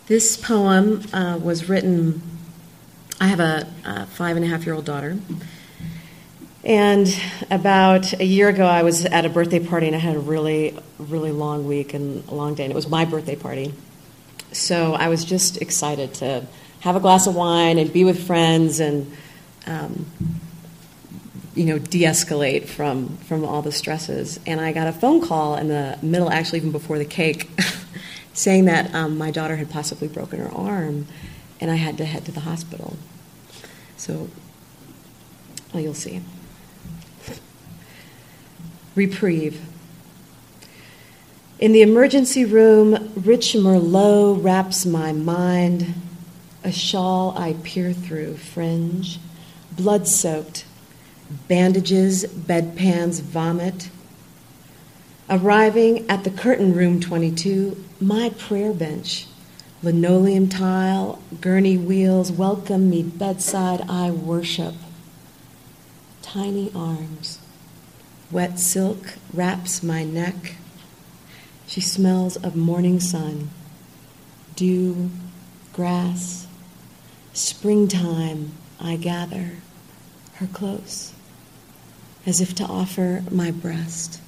This poem was written, I have a 5.5-year-old daughter, and about a year ago I was at a birthday party and I had a really, really long week and a long day, and it was my birthday party. So I was just excited to have a glass of wine and be with friends and, de-escalate from all the stresses. And I got a phone call in the middle, actually even before the cake, saying that my daughter had possibly broken her arm, and I had to head to the hospital. So, well, you'll see. Reprieve. In the emergency room, rich Merlot wraps my mind, a shawl I peer through, fringe, blood-soaked, bandages, bedpans, vomit. Arriving at the curtain room 22, my prayer bench, linoleum tile, gurney wheels, welcome me bedside, I worship. Tiny arms, wet silk wraps my neck. She smells of morning sun, dew, grass, springtime. I gather her close, as if to offer my breast.